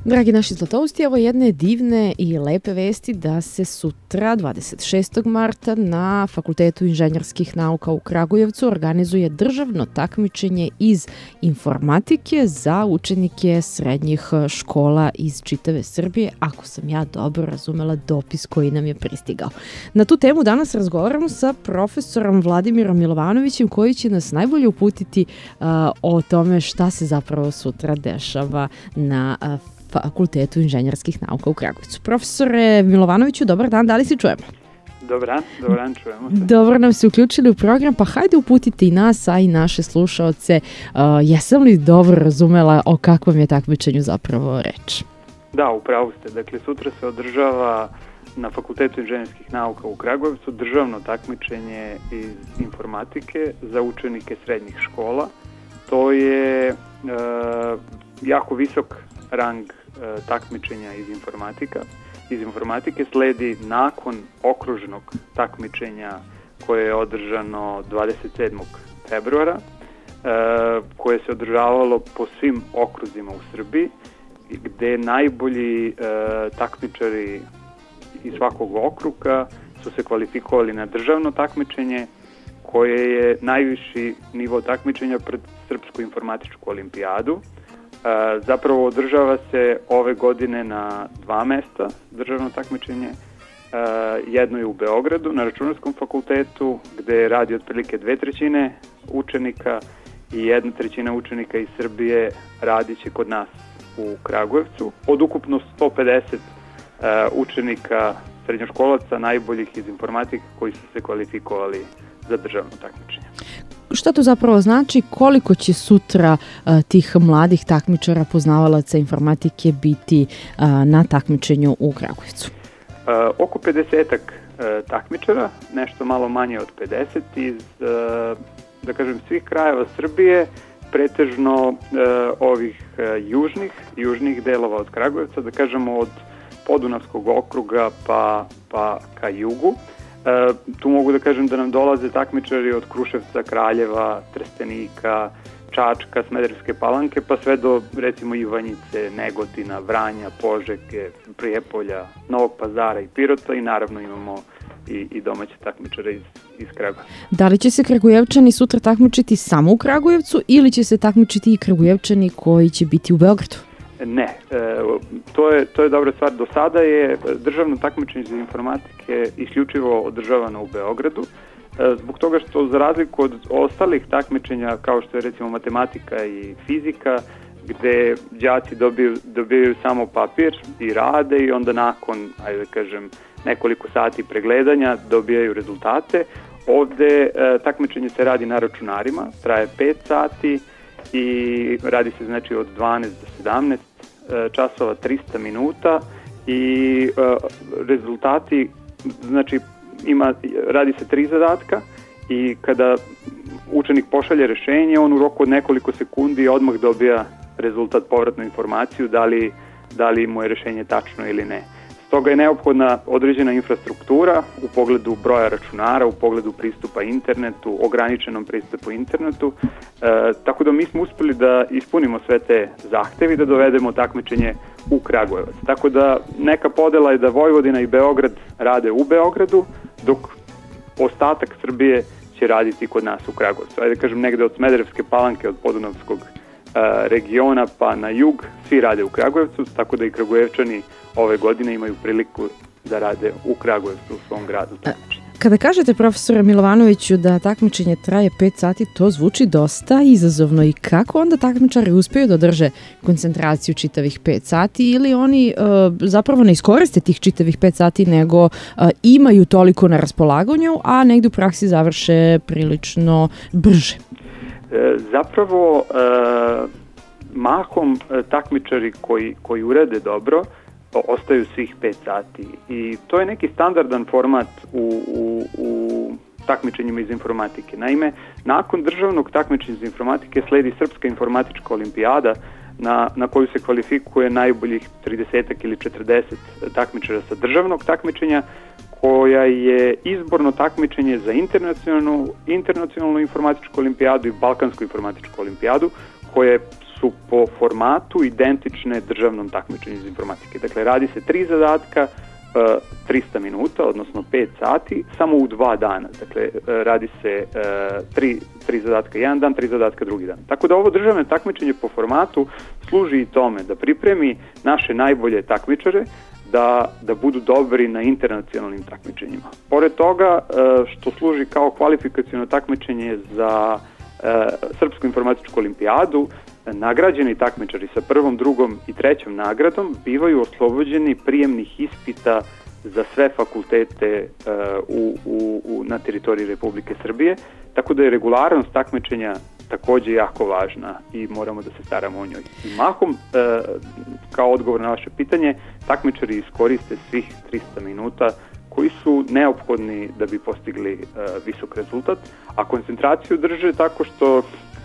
Dragi naši zlatousti, evo jedne divne i lepe vesti da se sutra, 26. marta, na Fakultetu inženjerskih nauka u Kragujevcu organizuje državno takmičenje iz informatike za učenike srednjih škola iz čitave Srbije, ako sam ja dobro razumela dopis koji nam je pristigao. Na tu temu danas razgovaramo sa profesorom Vladimirom Milovanovićem, koji će nas najbolje uputiti o tome šta se zapravo sutra dešava na Fakultetu inženjerskih nauka u Kragujevcu. Profesore Milovanoviću, dobar dan, da li se čujemo? Dobar dan, čujemo se. Dobro nam se uključili u program, pa hajde uputite i nas, a i naše slušaoce. Jesam li dobro razumela o kakvom je takmičenju zapravo reč? Da, upravo ste. Dakle, sutra se održava na Fakultetu inženjerskih nauka u Kragujevcu državno takmičenje iz informatike za učenike srednjih škola. To je jako visok rang takmičenja iz informatike sledi nakon okružnog takmičenja koje je održano 27. februara, koje se održavalo po svim okruzima u Srbiji, gde najbolji takmičari iz svakog okruga su se kvalifikovali na državno takmičenje, koje je najviši nivo takmičenja pred Srpsku informatičku olimpijadu. Zapravo održava se ove godine na 2 mesta državno takmičenje. Jedno je u Beogradu na Računarskom fakultetu, gde radi otprilike 2/3 učenika i 1/3 učenika iz Srbije radit će kod nas u Kragujevcu. Od ukupno 150 učenika srednjoškolaca najboljih iz informatike koji su se kvalifikovali za državno takmičenje. Šta to zapravo znači? Koliko će sutra tih mladih takmičara, poznavalaca informatike biti na takmičenju u Kragujevcu? Oko 50 takmičara, nešto malo manje od 50 iz, da kažem, svih krajeva Srbije, pretežno ovih južnih delova od Kragujevca, da kažemo od Podunavskog okruga pa ka jugu. Tu mogu da kažem da nam dolaze takmičari od Kruševca, Kraljeva, Trstenika, Čačka, Smederevske Palanke, pa sve do recimo Ivanjice, Negotina, Vranja, Požege, Prijepolja, Novog Pazara i Pirota, i naravno imamo i domaće takmičare iz Kragujevca. Da li će se Kragujevčani sutra takmičiti samo u Kragujevcu ili će se takmičiti i Kragujevčani koji će biti u Beogradu? Ne, to je dobra stvar. Do sada je državno takmičenje iz informatike isključivo održavano u Beogradu, zbog toga što za razliku od ostalih takmičenja kao što je recimo matematika i fizika, gde đaci dobijaju samo papir i rade i onda nakon, ajde da kažem, nekoliko sati pregledanja dobijaju rezultate, ovde takmičenje se radi na računarima, traje 5 sati i radi se znači od 12 do 17 časova, 300 minuta i rezultati, znači radi se 3 zadatka i kada učenik pošalje rešenje, on u roku od nekoliko sekundi odmah dobija rezultat, povratnu informaciju da li mu je rešenje tačno ili ne. Stoga je neophodna određena infrastruktura u pogledu broja računara, u pogledu pristupa internetu, ograničenom pristupu internetu, tako da mi smo uspeli da ispunimo sve te zahteve i da dovedemo takmičenje u Kragujevac. Tako da neka podela je da Vojvodina i Beograd rade u Beogradu, dok ostatak Srbije će raditi kod nas u Kragujevcu. Ajde da kažem, negde od Smederevske Palanke, od Podunavskog regiona pa na jug, svi rade u Kragujevcu, tako da i Kragujevčani ove godine imaju priliku da rade u Kragujevcu, u svom gradu takmičenja. Kada kažete, profesore Milovanoviću, da takmičenje traje 5 sati, to zvuči dosta izazovno. I kako onda takmičari uspeju da drže koncentraciju čitavih 5 sati ili oni zapravo ne iskoriste tih čitavih 5 sati, nego imaju toliko na raspolaganju, a negde u praksi završe prilično brže? Zapravo, mahom takmičari koji urede dobro ostaju svih 5 sati i to je neki standardan format u takmičenjima iz informatike. Naime, nakon državnog takmičenja iz informatike sledi Srpska informatička olimpijada na koju se kvalifikuje najboljih 30 ili 40 takmičara sa državnog takmičenja, koja je izborno takmičenje za internacionalnu informatičku olimpijadu i Balkansku informatičku olimpijadu, koje su po formatu identične državnom takmičenju iz informatike. Dakle, radi se 3 zadatka, 300 minuta, odnosno 5 sati, samo u 2 dana. Dakle, radi se 3 zadatka jedan dan, 3 zadatka drugi dan. Tako da ovo državno takmičenje po formatu služi i tome da pripremi naše najbolje takmičare da budu dobri na internacionalnim takmičenjima. Pored toga, što služi kao kvalifikaciono takmičenje za Srpsku informatičku olimpijadu, nagrađeni takmičari sa prvom, drugom i trećom nagradom bivaju oslobođeni prijemnih ispita za sve fakultete na teritoriji Republike Srbije, tako da je regularnost takmičenja takođe jako važna i moramo da se staramo o njoj. I mahom, kao odgovor na vaše pitanje, takmičari iskoriste svih 300 minuta koji su neophodni da bi postigli visok rezultat, a koncentraciju drže tako što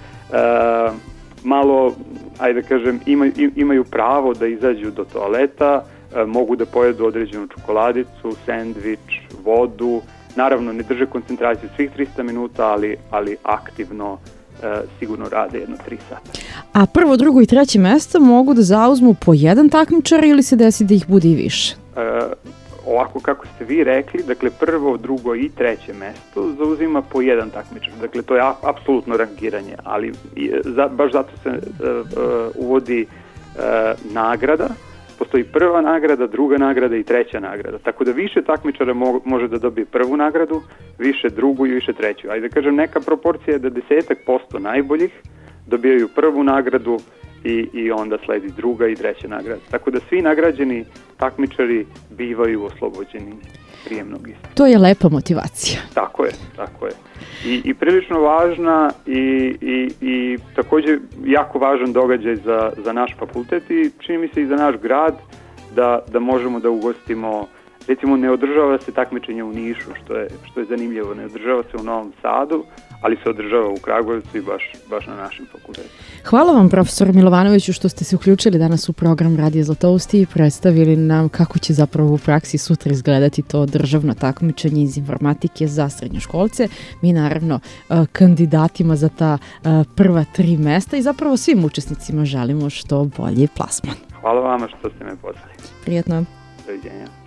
malo, ajde da kažem, imaju pravo da izađu do toaleta, mogu da pojedu određenu čokoladicu, sendvič, vodu. Naravno, ne drže koncentraciju svih 300 minuta, ali aktivno sigurno rade jedno 3 sata. A prvo, drugo i treće mesto mogu da zauzmu po jedan takmičar ili se desi da ih bude i više? Ovako kako ste vi rekli, dakle prvo, drugo i treće mesto zauzima po jedan takmičar. Dakle, to je apsolutno rangiranje, ali baš zato se uvodi nagrada. Postoji prva nagrada, druga nagrada i treća nagrada. Tako da više takmičara može da dobije prvu nagradu, više drugu i više treću. Ajde da kažem, neka proporcija je da 10% najboljih dobijaju prvu nagradu i onda sledi druga i treća nagrada. Tako da svi nagrađeni takmičari bivaju oslobođeni prijemnog ispita. To je lepa motivacija. Tako je. I prilično važna i takođe jako važan događaj za naš fakultet i čini mi se i za naš grad da možemo da ugostimo. Recimo, ne održava se takmičenje u Nišu, što je zanimljivo. Ne održava se u Novom Sadu, ali se održava u Kragujevcu i baš na našem fakultetu. Hvala vam, profesor Milovanoviću, što ste se uključili danas u program Radio Zlatousti i predstavili nam kako će zapravo u praksi sutra izgledati to državno takmičenje iz informatike za srednjoškolce. Mi naravno kandidatima za ta prva 3 mesta i zapravo svim učesnicima želimo što bolji plasman. Hvala vama što ste me pozvali. Prijetno. Doviđenja.